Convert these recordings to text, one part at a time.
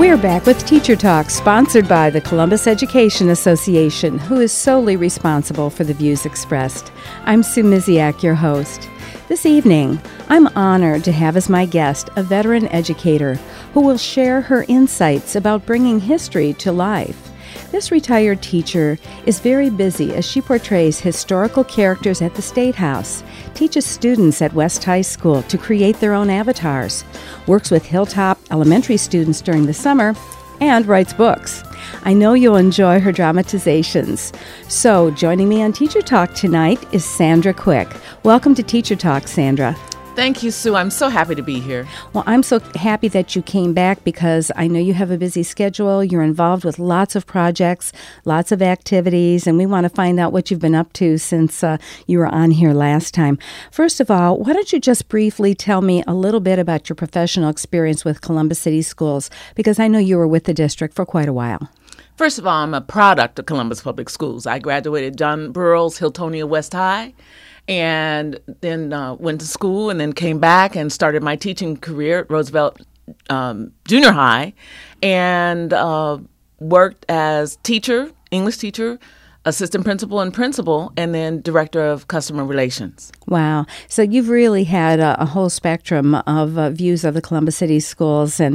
We're back with Teacher Talk, sponsored by the Columbus Education Association, who is solely responsible for the views expressed. I'm Sue Miziak, your host. This evening, I'm honored to have as my guest a veteran educator who will share her insights about bringing history to life. This retired teacher is very busy as she portrays historical characters at the State House, teaches students at West High School to create their own avatars, works with Hilltop Elementary students during the summer, and writes books. I know you'll enjoy her dramatizations. So, joining me on Teacher Talk tonight is Sandra Quick. Welcome to Teacher Talk, Sandra. Thank you, Sue. I'm so happy to be here. Well, I'm so happy that you came back because I know you have a busy schedule. You're involved with lots of projects, lots of activities, and we want to find out what you've been up to since you were on here last time. First of all, why don't you just briefly tell me a little bit about your professional experience with Columbus City Schools, because I know you were with the district for quite a while. First of all, I'm a product of Columbus Public Schools. I graduated John Burroughs Hiltonia West High, and then went to school and then came back and started my teaching career at Roosevelt Junior High, and worked as teacher, English teacher, assistant principal and principal, and then director of customer relations. Wow. So you've really had a whole spectrum of views of the Columbus City Schools and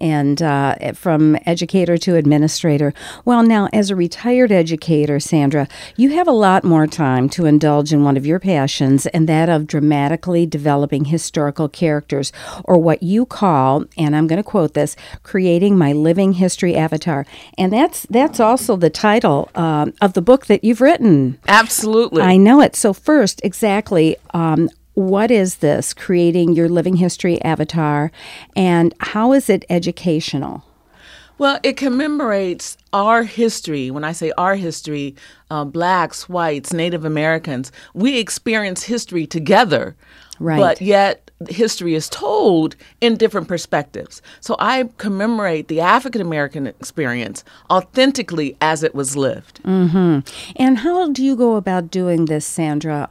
from educator to administrator. Well, now, as a retired educator, Sandra, you have a lot more time to indulge in one of your passions, and that of dramatically developing historical characters, or what you call, and I'm going to quote this, creating my living history avatar. And that's also the title of the book that you've written. Absolutely. I know it. So first, exactly, what is this, creating your living history avatar, and how is it educational? Well, it commemorates our history. When I say our history, blacks, whites, Native Americans, we experience history together. Right. But yet history is told in different perspectives. So I commemorate the African American experience authentically as it was lived. Mm-hmm. And how do you go about doing this, Sandra?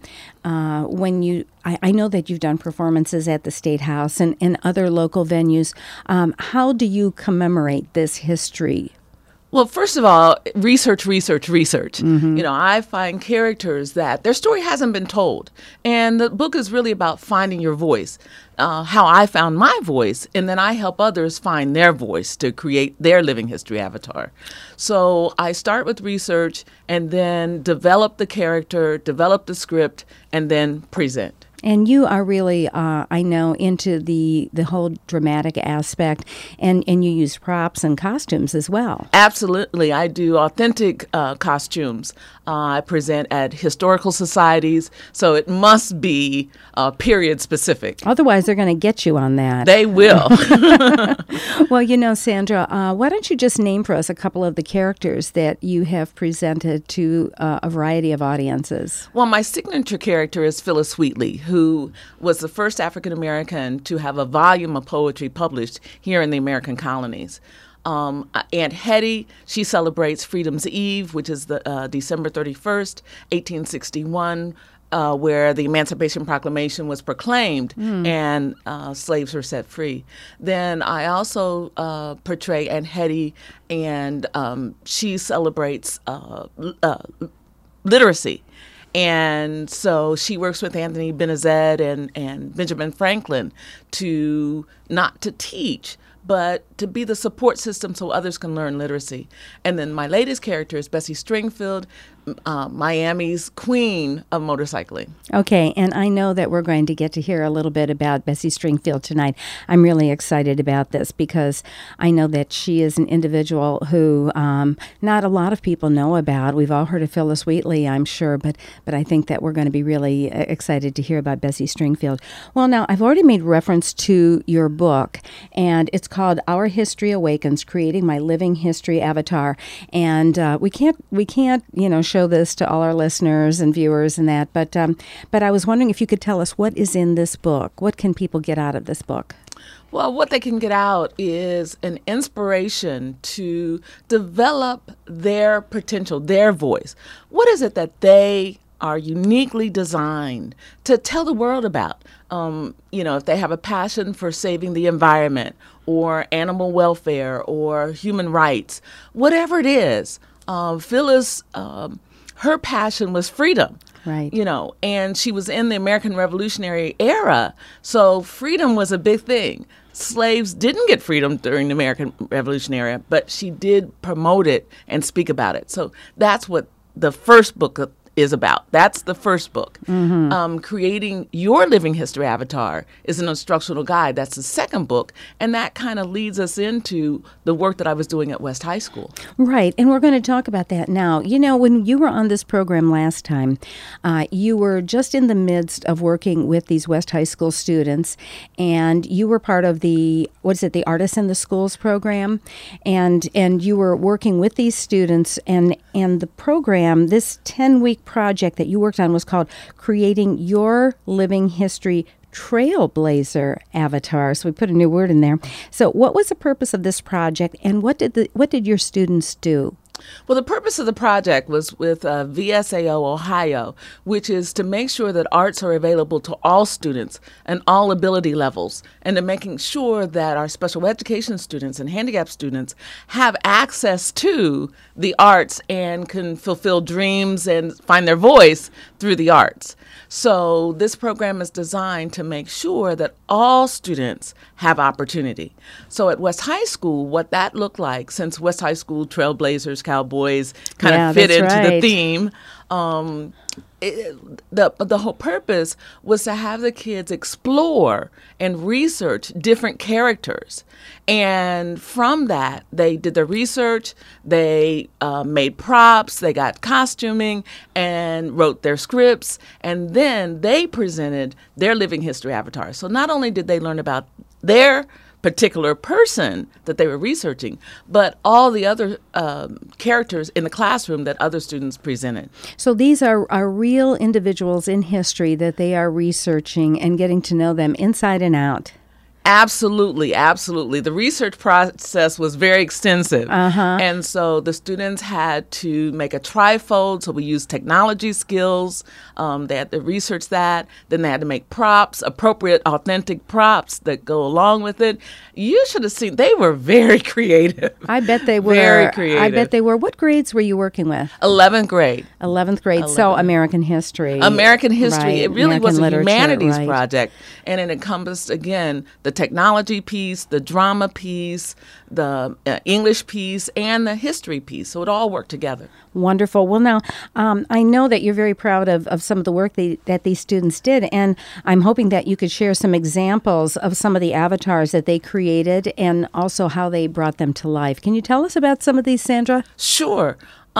When I know that you've done performances at the State House and other local venues. How do you commemorate this history? Well, first of all, research. Mm-hmm. You know, I find characters that their story hasn't been told. And the book is really about finding your voice, how I found my voice, and then I help others find their voice to create their living history avatar. So I start with research and then develop the character, develop the script, and then present. And you are really, I know, into the whole dramatic aspect, and you use props and costumes as well. Absolutely. I do authentic costumes. I present at historical societies, so it must be period specific. Otherwise, they're going to get you on that. They will. Well, you know, Sandra, why don't you just name for us a couple of the characters that you have presented to a variety of audiences? Well, my signature character is Phyllis Wheatley, who was the first African American to have a volume of poetry published here in the American colonies. Aunt Hetty, she celebrates Freedom's Eve, which is the December 31st, 1861, where the Emancipation Proclamation was proclaimed and slaves were set free. Then I also portray Aunt Hetty, and she celebrates literacy. And so she works with Anthony Benezet and Benjamin Franklin not to teach, but to be the support system so others can learn literacy. And then my latest character is Bessie Stringfield, Miami's queen of motorcycling. Okay, and I know that we're going to get to hear a little bit about Bessie Stringfield tonight. I'm really excited about this because I know that she is an individual who not a lot of people know about. We've all heard of Phyllis Wheatley, I'm sure, but I think that we're going to be really excited to hear about Bessie Stringfield. Well, now, I've already made reference to your book, and it's called Our History Awakens, Creating My Living History Avatar. And we can't, show this to all our listeners and viewers and that, but I was wondering if you could tell us what is in this book. What can people get out of this book? Well, what they can get out is an inspiration to develop their potential, their voice. What is it that they are uniquely designed to tell the world about. If they have a passion for saving the environment or animal welfare or human rights, whatever it is, Phyllis, her passion was freedom. Right. And she was in the American Revolutionary era, so freedom was a big thing. Slaves didn't get freedom during the American Revolutionary era, but she did promote it and speak about it. So that's what the first book is about. That's the first book. Creating Your Living History Avatar is an instructional guide. That's the second book. And that kind of leads us into the work that I was doing at West High School. Right. And we're going to talk about that now. When you were on this program last time, you were just in the midst of working with these West High School students, and you were part of the Artists in the Schools program, and you were working with these students, and the program, this 10-week project that you worked on, was called Creating Your Living History Trailblazer Avatar. So we put a new word in there. So what was the purpose of this project, and what did your students do? Well, the purpose of the project was with VSAO Ohio, which is to make sure that arts are available to all students and all ability levels, and to making sure that our special education students and handicapped students have access to the arts and can fulfill dreams and find their voice through the arts. So this program is designed to make sure that all students have opportunity. So at West High School, what that looked like, since West High School Trailblazers, Cowboys kind of fit into the theme, the whole purpose was to have the kids explore and research different characters. And from that, they did their research, they made props, they got costuming, and wrote their scripts, and then they presented their living history avatar. So not only did they learn about their particular person that they were researching, but all the other characters in the classroom that other students presented. So these are real individuals in history that they are researching and getting to know them inside and out. Absolutely, absolutely. The research process was very extensive. And so the students had to make a trifold, so we used technology skills. They had to research that. Then they had to make props, appropriate, authentic props that go along with it. You should have seen, they were very creative. I bet they were. Very creative. I bet they were. What grades were you working with? 11th grade. 11th grade. So American history. American history. Right. It really American was a literature, humanities right. project. And it encompassed, again, the technology piece, the drama piece, the English piece, and the history piece. So it all worked together. Wonderful. Well, now, I know that you're very proud of some of the work that these students did, and I'm hoping that you could share some examples of some of the avatars that they created and also how they brought them to life. Can you tell us about some of these, Sandra? Sure.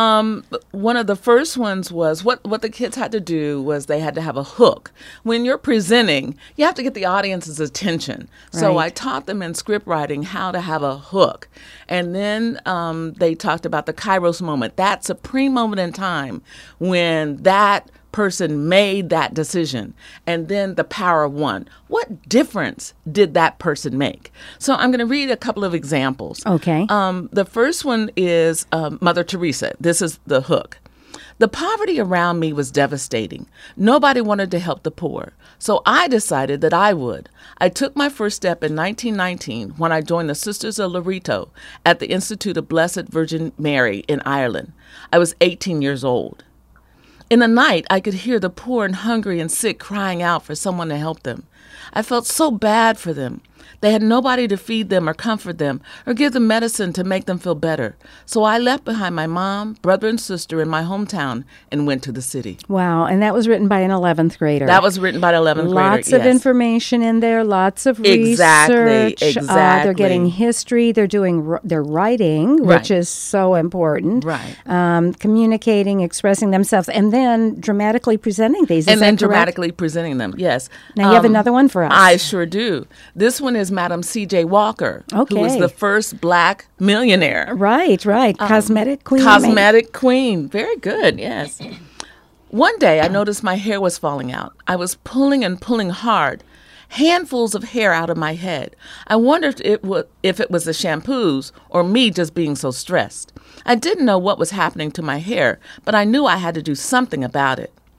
One of the first ones was what the kids had to do was they had to have a hook. When you're presenting, you have to get the audience's attention. So Right. I taught them in script writing how to have a hook. And then they talked about the Kairos moment, that supreme moment in time when that person made that decision, and then the power of one. What difference did that person make? So I'm going to read a couple of examples. Okay. The first one is Mother Teresa. This is the hook. The poverty around me was devastating. Nobody wanted to help the poor, so I decided that I would. I took my first step in 1919 when I joined the Sisters of Loreto at the Institute of Blessed Virgin Mary in Ireland. I was 18 years old. In the night, I could hear the poor and hungry and sick crying out for someone to help them. I felt so bad for them. They had nobody to feed them or comfort them or give them medicine to make them feel better. So I left behind my mom, brother, and sister in my hometown and went to the city. Wow. And that was written by an 11th grader. That was written by an 11th grader. Lots of information in there, lots of research. Exactly. They're getting history. They're doing their writing, Right. which is so important. Right. Communicating, expressing themselves, and then dramatically presenting these. Is And then that correct? dramatically presenting them, yes. Now you have another one for us. I sure do. This one is Madam C.J. Walker, who was Okay. the first black millionaire. Right. Cosmetic queen. Cosmetic queen. Very good, yes. One day I noticed my hair was falling out. I was pulling and pulling hard, handfuls of hair out of my head. I wondered if it was the shampoos or me just being so stressed. I didn't know what was happening to my hair, but I knew I had to do something about it.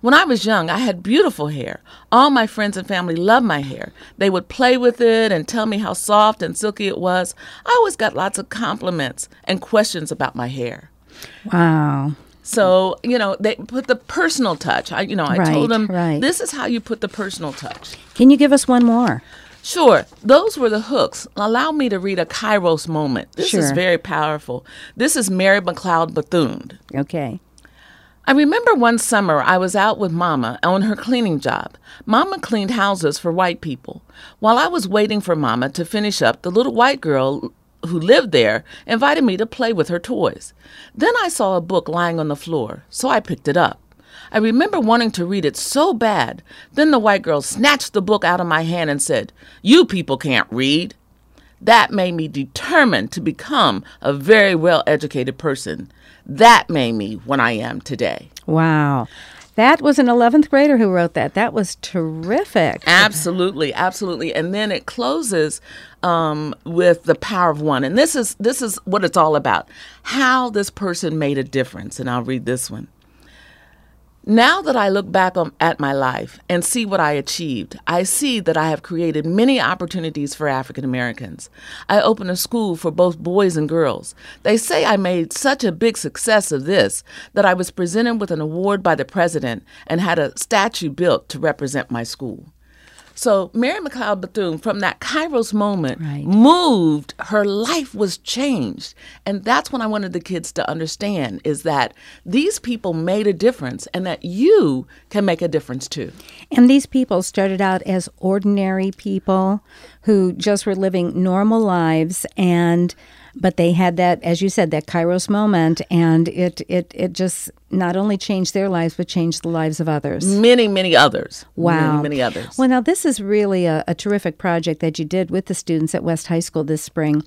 When I was young, I had beautiful hair. All my friends and family loved my hair. They would play with it and tell me how soft and silky it was. I always got lots of compliments and questions about my hair. Wow. So, they put the personal touch. I told them, this is how you put the personal touch. Can you give us one more? Sure. Those were the hooks. Allow me to read a Kairos moment. This is very powerful. This is Mary McLeod Bethune. Okay. I remember one summer I was out with Mama on her cleaning job. Mama cleaned houses for white people. While I was waiting for Mama to finish up, the little white girl who lived there invited me to play with her toys. Then I saw a book lying on the floor, so I picked it up. I remember wanting to read it so bad. Then the white girl snatched the book out of my hand and said, "You people can't read." That made me determined to become a very well-educated person. That made me what I am today. Wow. That was an 11th grader who wrote that. That was terrific. Absolutely, absolutely. And then it closes with the power of one. And this is what it's all about, how this person made a difference. And I'll read this one. Now that I look back at my life and see what I achieved, I see that I have created many opportunities for African Americans. I opened a school for both boys and girls. They say I made such a big success of this that I was presented with an award by the president and had a statue built to represent my school. So Mary McLeod Bethune, from that Kairos moment, moved, her life was changed. And that's what I wanted the kids to understand, is that these people made a difference and that you can make a difference too. And these people started out as ordinary people who just were living normal lives, but they had that, as you said, that Kairos moment, and it just not only changed their lives, but changed the lives of others. Many, many others. Wow. Many others. Well, now this is really a terrific project that you did with the students at West High School this spring.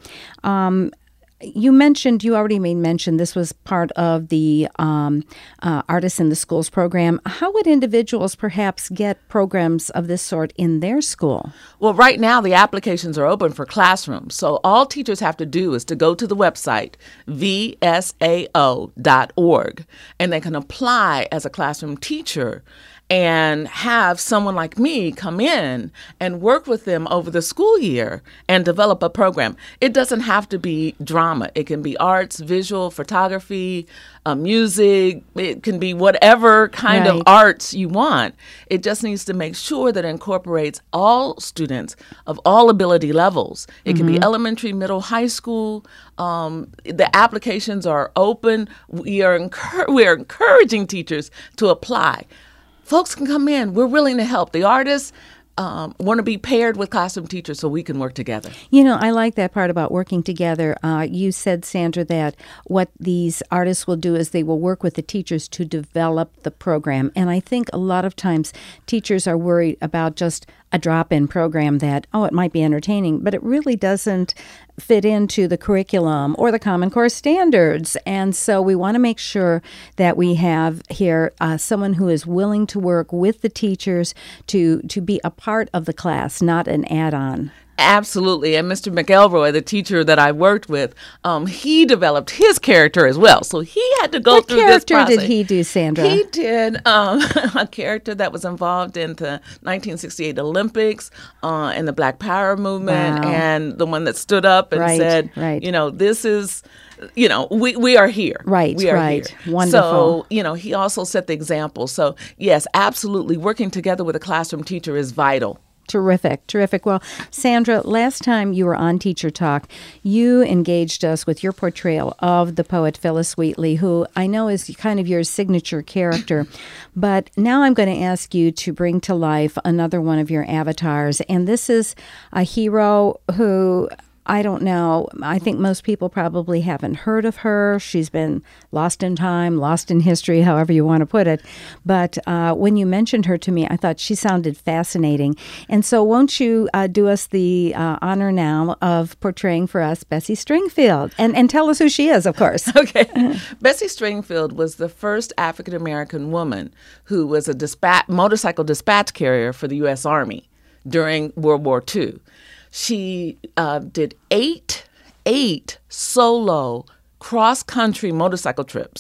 You already made mention this was part of the Artists in the Schools program. How would individuals perhaps get programs of this sort in their school? Well, right now the applications are open for classrooms. So all teachers have to do is to go to the website, vsao.org, and they can apply as a classroom teacher and have someone like me come in and work with them over the school year and develop a program. It doesn't have to be drama. It can be arts, visual, photography, music. It can be whatever kind of arts you want. It just needs to make sure that it incorporates all students of all ability levels. It can be elementary, middle, high school. The applications are open. We are encouraging teachers to apply. Folks can come in. We're willing to help. The artists want to be paired with classroom teachers so we can work together. I like that part about working together. You said, Sandra, that what these artists will do is they will work with the teachers to develop the program. And I think a lot of times teachers are worried about just a drop-in program that, it might be entertaining, but it really doesn't fit into the curriculum or the Common Core standards. And so we want to make sure that we have here someone who is willing to work with the teachers to be a part of the class, not an add-on. Absolutely. And Mr. McElroy, the teacher that I worked with, he developed his character as well. So he had to go through this process. What character did he do, Sandra? He did a character that was involved in the 1968 Olympics and the Black Power movement, and the one that stood up and said, this is... we are here. We are here. Wonderful. So, he also set the example. So, yes, absolutely. Working together with a classroom teacher is vital. Terrific. Well, Sandra, last time you were on Teacher Talk, you engaged us with your portrayal of the poet Phillis Wheatley, who I know is kind of your signature character. But now I'm going to ask you to bring to life another one of your avatars. And this is a hero who... I don't know. I think most people probably haven't heard of her. She's been lost in time, lost in history, however you want to put it. But when you mentioned her to me, I thought she sounded fascinating. And so won't you do us the honor now of portraying for us Bessie Stringfield? And tell us who she is, of course. Okay. Bessie Stringfield was the first African-American woman who was a motorcycle dispatch carrier for the U.S. Army during World War II. She did eight solo cross-country motorcycle trips.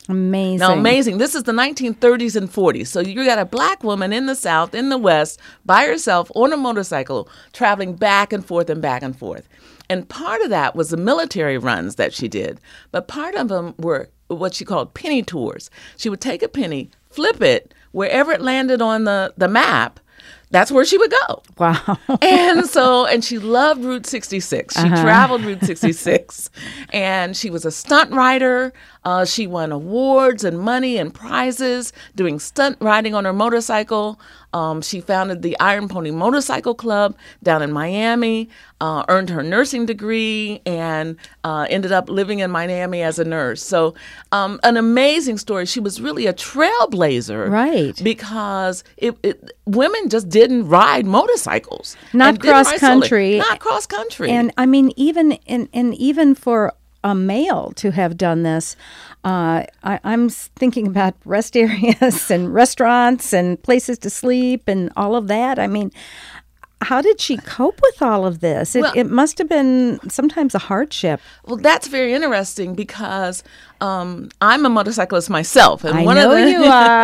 Amazing. Now, amazing. This is the 1930s and 40s. So you got a black woman in the South, in the West, by herself on a motorcycle, traveling back and forth and back and forth. And part of that was the military runs that she did. But part of them were what she called penny tours. She would take a penny, flip it, wherever it landed on the map, that's where she would go. Wow. And she loved Route 66. She traveled Route 66. And she was a stunt rider. She won awards and money and prizes doing stunt riding on her motorcycle. She founded the Iron Pony Motorcycle Club down in Miami, earned her nursing degree, and ended up living in Miami as a nurse. So an amazing story. She was really a trailblazer. Right. Because women just didn't ride momotorcycles. Not cross country. Not cross country. And I mean, even for a male to have done this, I'm thinking about rest areas and restaurants and places to sleep and all of that. I mean, how did she cope with all of this? It must have been sometimes a hardship. Well, that's very interesting because I'm a motorcyclist myself. And I know you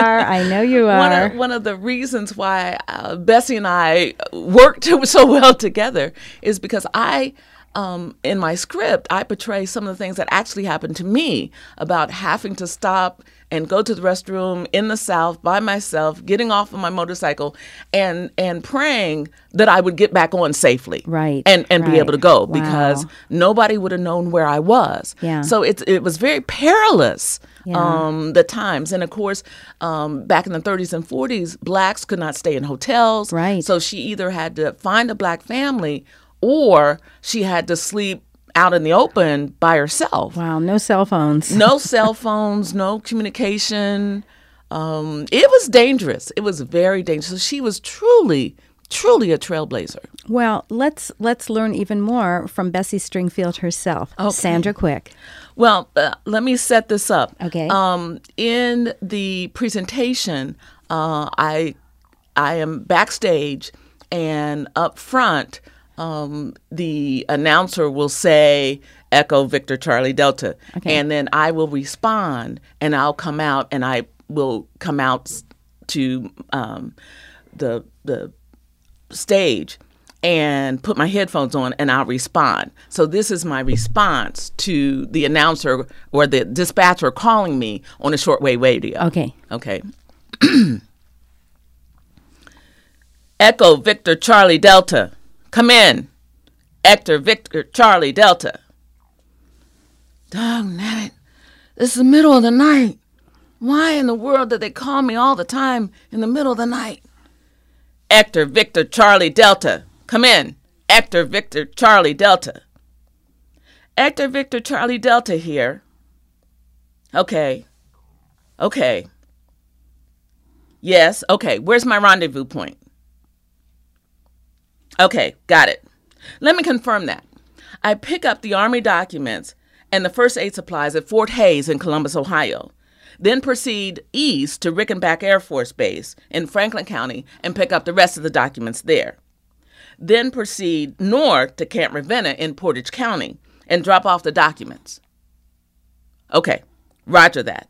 are. One of the reasons why Bessie and I worked so well together is because in my script, I portray some of the things that actually happened to me about having to stop and go to the restroom in the South by myself, getting off of my motorcycle and praying that I would get back on safely. Right. And be able to go Wow. because nobody would have known where I was. Yeah. So it was very perilous. Yeah. The times. And of course, back in the 30s and 40s, blacks could not stay in hotels. Right. So she either had to find a black family or she had to sleep out in the open by herself. Wow, no cell phones. No cell phones, no communication. It was dangerous. It was very dangerous. So she was truly a trailblazer. Well, let's learn even more from Bessie Stringfield herself. Okay. Sandra Quick. Well, let me set this up. Okay. In the presentation, I am backstage, and up front, the announcer will say, "Echo Victor Charlie Delta," Okay. and then I will respond, and I'll come out, and I will come out to the stage and put my headphones on, and I'll respond. So this is my response to the announcer or the dispatcher calling me on a shortwave radio. Okay. Okay. Echo Victor Charlie Delta. Come in. Hector Victor Charlie Delta. Dog nabbit. This is the middle of the night. Why in the world did they call me all the time in the middle of the night? Hector Victor Charlie Delta. Come in. Hector Victor Charlie Delta. Hector Victor Charlie Delta here. Okay. Yes, okay. Where's my rendezvous point? Okay, got it. Let me confirm that. I pick up the Army documents and the first aid supplies at Fort Hays in Columbus, Ohio. Then proceed east to Rickenback Air Force Base in Franklin County and pick up the rest of the documents there. Then proceed north to Camp Ravenna in Portage County and drop off the documents. Okay, roger that.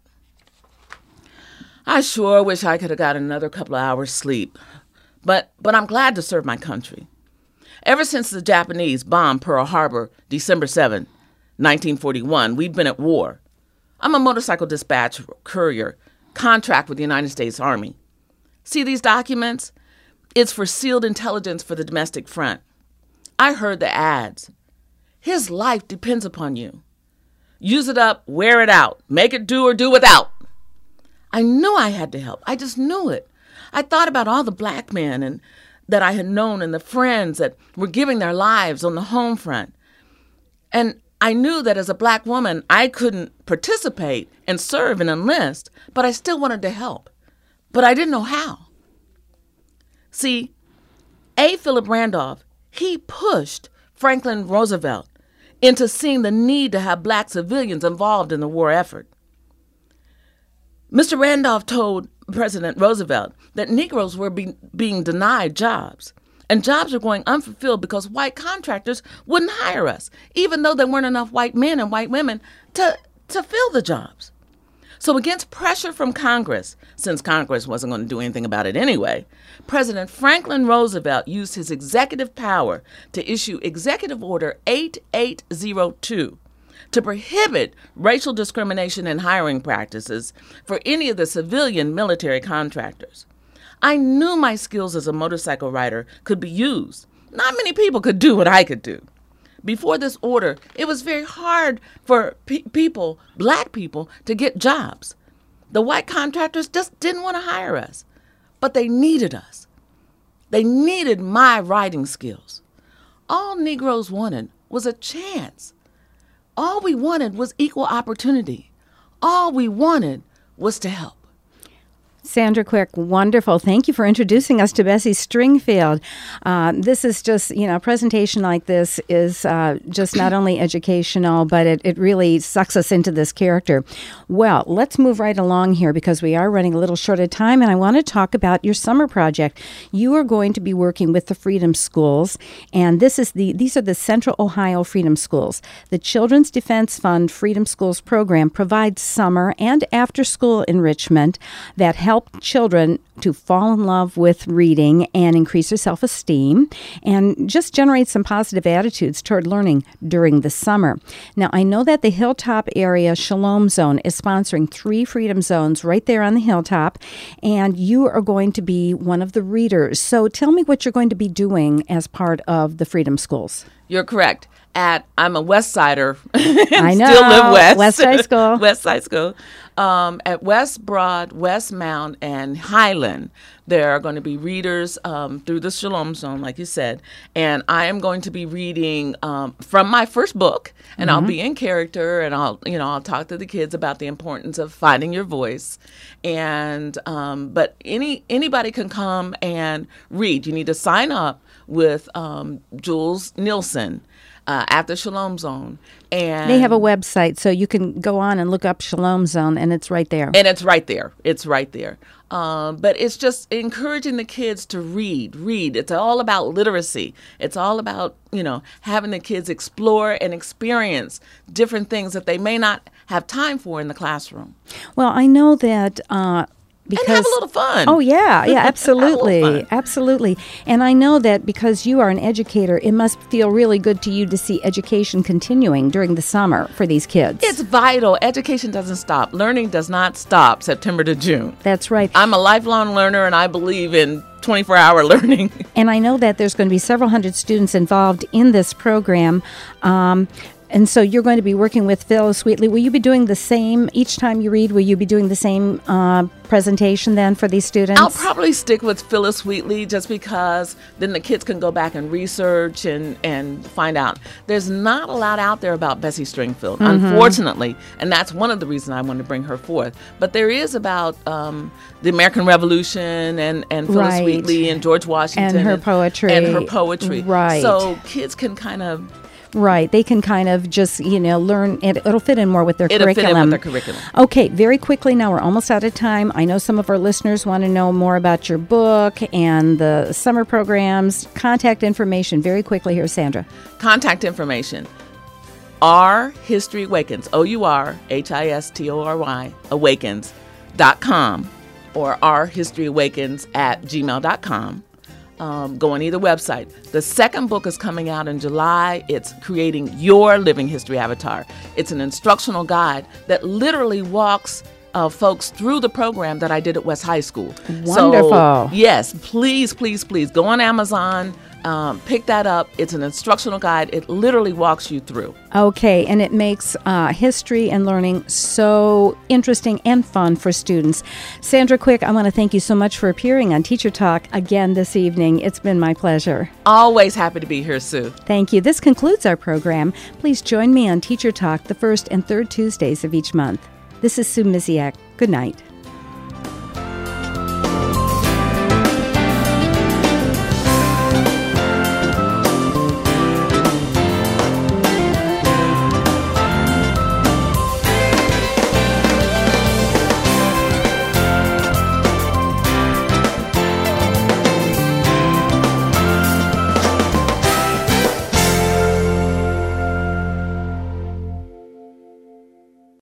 I sure wish I could have got another couple of hours sleep, but I'm glad to serve my country. Ever since the Japanese bombed Pearl Harbor, December 7, 1941, we've been at war. I'm a motorcycle dispatch courier, contract with the United States Army. See these documents? It's for sealed intelligence for the domestic front. I heard the ads. His life depends upon you. Use it up, wear it out, make it do or do without. I knew I had to help. I just knew it. I thought about all the black men that I had known and the friends that were giving their lives on the home front. And I knew that as a black woman, I couldn't participate and serve and enlist, but I still wanted to help. But I didn't know how. See, Philip Randolph, he pushed Franklin Roosevelt into seeing the need to have black civilians involved in the war effort. Mr. Randolph told President Roosevelt that Negroes were being denied jobs, and jobs were going unfulfilled because white contractors wouldn't hire us, even though there weren't enough white men and white women to fill the jobs. So against pressure from Congress, since Congress wasn't going to do anything about it anyway, President Franklin Roosevelt used his executive power to issue Executive Order 8802 to prohibit racial discrimination in hiring practices for any of the civilian military contractors. I knew my skills as a motorcycle rider could be used. Not many people could do what I could do. Before this order, it was very hard for people, black people, to get jobs. The white contractors just didn't want to hire us, but they needed us. They needed my writing skills. All Negroes wanted was a chance. All we wanted was equal opportunity. All we wanted was to help. Sandra Quick, wonderful. Thank you for introducing us to Bessie Stringfield. This is just, a presentation like this is just not only educational, but it really sucks us into this character. Well, let's move right along here because we are running a little short of time, and I want to talk about your summer project. You are going to be working with the Freedom Schools, and these are the Central Ohio Freedom Schools. The Children's Defense Fund Freedom Schools program provides summer and after-school enrichment that help children to fall in love with reading and increase their self-esteem and just generate some positive attitudes toward learning during the summer. Now, I know that the Hilltop area Shalom Zone is sponsoring 3 Freedom Zones right there on the Hilltop, and you are going to be one of the readers. So tell me what you're going to be doing as part of the Freedom Schools. You're correct. I'm a West Sider. I know. Still live west. West Side School. West Side School. At West Broad, West Mount, and Highland, there are going to be readers through the Shalom Zone, like you said. And I am going to be reading from my first book, and I'll be in character, and I'll talk to the kids about the importance of finding your voice. And but anybody can come and read. You need to sign up with Jules Nielsen at the Shalom Zone. And they have a website, so you can go on and look up Shalom Zone, and it's right there. And it's right there. It's right there. But it's just encouraging the kids to read. It's all about literacy. It's all about, having the kids explore and experience different things that they may not have time for in the classroom. Well, I know that because, and have a little fun. Oh, yeah, absolutely. Absolutely. And I know that because you are an educator, it must feel really good to you to see education continuing during the summer for these kids. It's vital. Education doesn't stop. Learning does not stop September to June. That's right. I'm a lifelong learner, and I believe in 24-hour learning. And I know that there's going to be several hundred students involved in this program. And so you're going to be working with Phyllis Wheatley. Will you be doing the same each time you read? Will you be doing the same presentation then for these students? I'll probably stick with Phyllis Wheatley just because then the kids can go back and research and find out. There's not a lot out there about Bessie Stringfield, unfortunately, and that's one of the reasons I wanted to bring her forth. But there is about the American Revolution and Phyllis Wheatley and George Washington. And her poetry. Right. So kids can kind of... Right. They can kind of just, learn. It'll fit in more with their curriculum. It'll fit in with their curriculum. Okay. Very quickly now, we're almost out of time. I know some of our listeners want to know more about your book and the summer programs. Contact information. Very quickly here, Sandra. Contact information. Our History Awakens. OurHistory Awakens.com or ourhistoryawakens@gmail.com. Go on either website. The second book is coming out in July. It's Creating Your Living History Avatar. It's an instructional guide that literally walks folks through the program that I did at West High School. Wonderful. So, yes, please go on Amazon. Pick that up. It's an instructional guide. It literally walks you through. Okay, and it makes history and learning so interesting and fun for students. Sandra Quick, I want to thank you so much for appearing on Teacher Talk again this evening. It's been my pleasure. Always happy to be here, Sue. Thank you. This concludes our program. Please join me on Teacher Talk the first and third Tuesdays of each month. This is Sue Miziak. Good night.